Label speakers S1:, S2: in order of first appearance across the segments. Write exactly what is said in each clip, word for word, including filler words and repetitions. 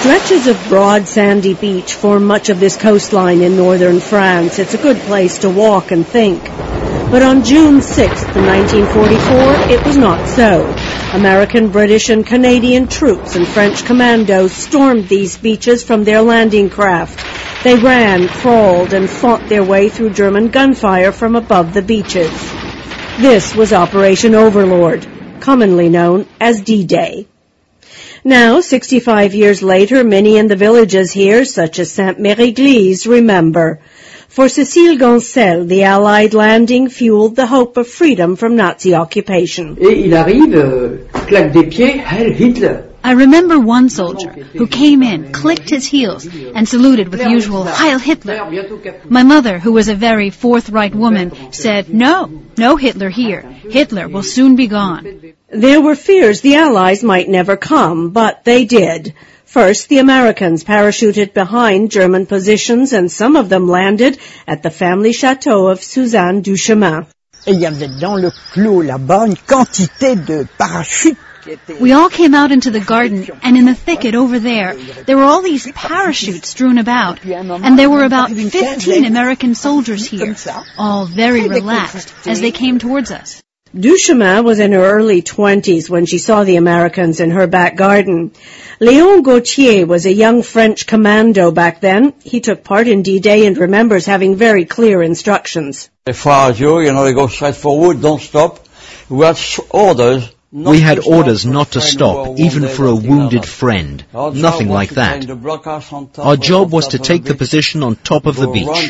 S1: Stretches of broad sandy beach form much of this coastline in northern France. It's a good place to walk and think. But on June sixth, nineteen forty-four, it was not so. American, British, and Canadian troops and French commandos stormed these beaches from their landing craft. They ran, crawled, and fought their way through German gunfire from above the beaches. This was Operation Overlord, commonly known as D-Day. Now, sixty-five years later, many in the villages here, such as Sainte-Mère-Église, remember. For Cécile Gancel, the Allied landing fueled the hope of freedom from Nazi occupation.
S2: Et il arrive, euh, claque des pieds, Heil Hitler.
S3: I remember one soldier who came in, clicked his heels, and saluted with usual Heil Hitler. My mother, who was a very forthright woman, said, "No, no Hitler here. Hitler will soon be gone."
S1: There were fears the Allies might never come, but they did. First, the Americans parachuted behind German positions, and some of them landed at the family chateau of Suzanne Duchemin.
S4: Et il y avait dans le clos là-bas une quantité de parachutes.
S3: We all came out into the garden, and in the thicket over there, there were all these parachutes strewn about, and there were about fifteen American soldiers here, all very relaxed as they came towards us.
S1: Duchemin was in her early twenties when she saw the Americans in her back garden. Léon Gautier was a young French commando back then. He took part in D-Day and remembers having very clear instructions.
S5: Radio, you know, they go straight forward, don't stop. We had orders.
S6: We had orders not to stop, even for a wounded friend. Nothing like that. Our job was to take the position on top of the beach.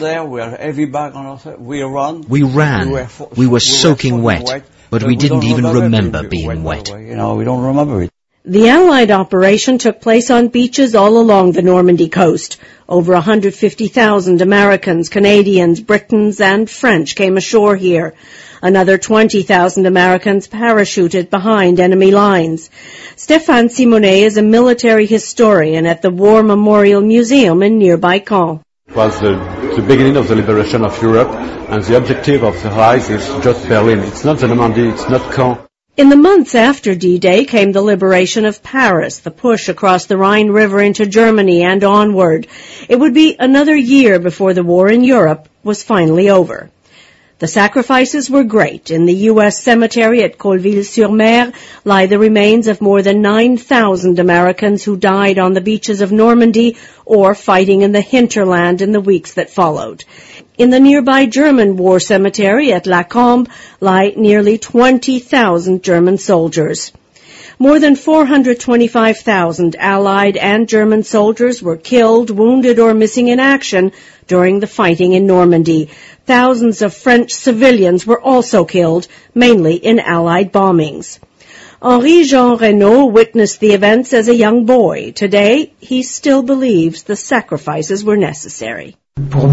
S6: We ran. We were soaking wet, but we didn't even remember being wet.
S1: The Allied operation took place on beaches all along the Normandy coast. Over one hundred fifty thousand Americans, Canadians, Britons, and French came ashore here. Another twenty thousand Americans parachuted behind enemy lines. Stéphane Simonet is a military historian at the War Memorial Museum in nearby Caen.
S7: It was the, the beginning of the liberation of Europe, and the objective of the Allies is just Berlin. It's not the Normandy, it's not Caen.
S1: In the months after D-Day came the liberation of Paris, the push across the Rhine River into Germany and onward. It would be another year before the war in Europe was finally over. The sacrifices were great. In the U S cemetery at Colleville-sur-Mer lie the remains of more than nine thousand Americans who died on the beaches of Normandy or fighting in the hinterland in the weeks that followed. In the nearby German war cemetery at La Combe lie nearly twenty thousand German soldiers. More than four hundred twenty-five thousand Allied and German soldiers were killed, wounded, or missing in action during the fighting in Normandy. Thousands of French civilians were also killed, mainly in Allied bombings. Henri-Jean Reynaud witnessed the events as a young boy. Today, he still believes the sacrifices were necessary.
S6: For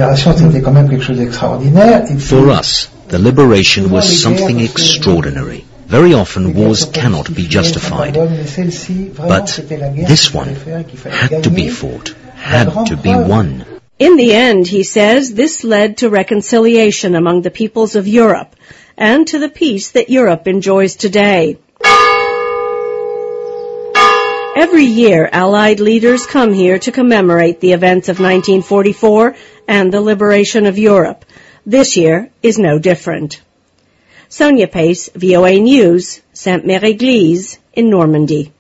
S6: us, the liberation was something extraordinary. Very often wars cannot be justified. But this one had to be fought, had to be won.
S1: In the end, he says, this led to reconciliation among the peoples of Europe and to the peace that Europe enjoys today. Every year, Allied leaders come here to commemorate the events of nineteen forty-four and the liberation of Europe. This year is no different. Sonia Pace, V O A News, Sainte-Mère-Église in Normandy.